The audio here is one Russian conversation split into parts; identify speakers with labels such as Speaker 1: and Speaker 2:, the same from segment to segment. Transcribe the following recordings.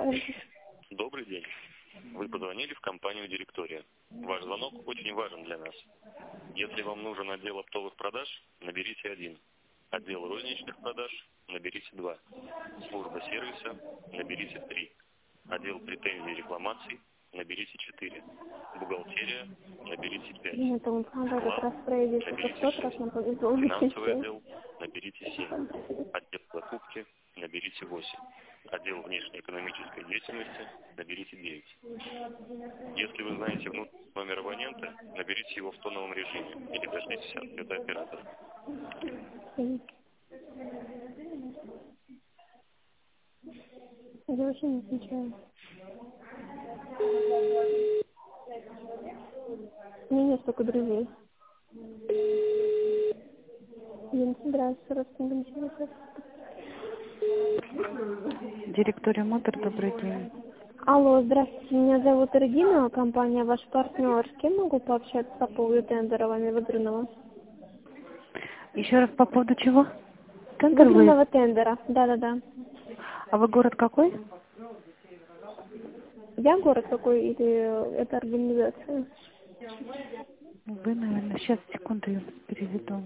Speaker 1: Добрый день. Вы позвонили в компанию «Директория». Ваш звонок очень важен для нас. Если вам нужен отдел оптовых продаж, наберите 1. Отдел розничных продаж, наберите 2. Служба сервиса, наберите 3. Отдел претензий и рекламаций, наберите 4. Бухгалтерия, наберите 5. Склад, наберите 6. Финансовый отдел, наберите 7. Отдел закупки, наберите 8. Отдел внешнеэкономической деятельности, наберите 9. Если вы знаете внутренний номер абонента, наберите его в тоновом режиме или дождитесь ответа оператора.
Speaker 2: Я вообще не отвечаю. У меня нет столько друзей. Я не собираюсь с родственниками общаться.
Speaker 3: Директория Мотор, добрый день.
Speaker 2: Алло, здравствуйте, меня зовут Регина, компания «Ваш партнер». С кем могу пообщаться по поводу тендера вами выигранного?
Speaker 3: Еще раз по поводу чего? Тендер
Speaker 2: Выигранного тендера, да-да-да.
Speaker 3: А вы город какой?
Speaker 2: Я город какой или это организация?
Speaker 3: Вы, наверное, сейчас, секунду, я переведу.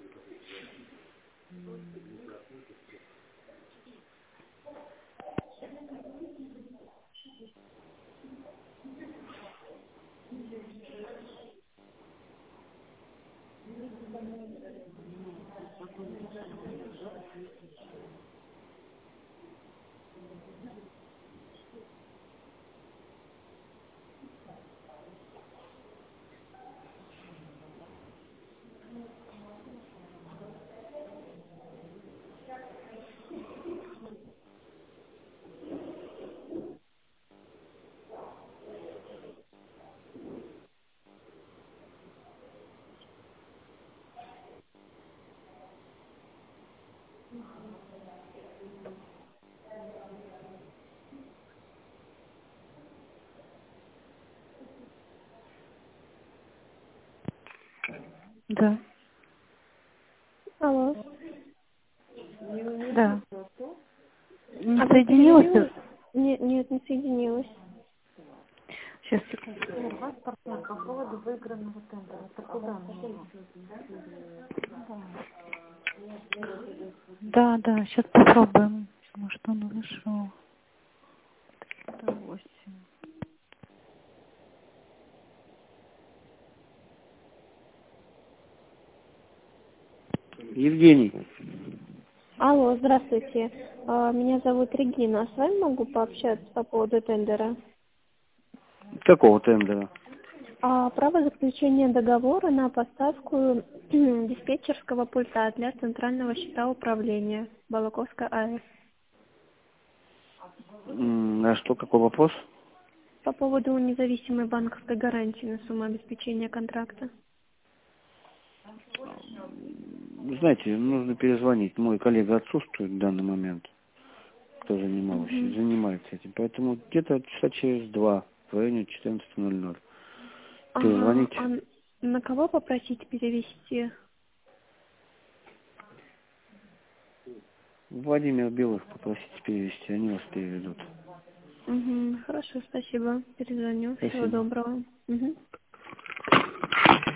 Speaker 3: Да.
Speaker 2: Алло.
Speaker 3: Да. Не
Speaker 2: А вы
Speaker 3: соединилась?
Speaker 2: соединилась? Нет, не соединилась.
Speaker 3: Сейчас, секунду. Ваш партнер по поводу выигранного тендера. Это куда нужно? Да, сейчас попробуем. Может, он вышел. 108.
Speaker 4: Евгений.
Speaker 2: Алло, здравствуйте. Меня зовут Регина. С вами могу пообщаться по поводу тендера?
Speaker 4: Какого тендера?
Speaker 2: Право заключения договора на поставку диспетчерского пульта для центрального счета управления Балаковской АЭС.
Speaker 4: А что, какой вопрос?
Speaker 2: По поводу независимой банковской гарантии на сумму обеспечения контракта.
Speaker 4: Знаете, нужно перезвонить. Мой коллега отсутствует в данный момент, кто занимается этим. Поэтому где-то часа через 2, в районе 14:00. Перезвоните.
Speaker 2: А на кого попросить перевести?
Speaker 4: Владимир Белых попросите перевести, они вас переведут.
Speaker 2: Хорошо, спасибо. Перезвоню. Всего
Speaker 4: Спасибо.
Speaker 2: доброго.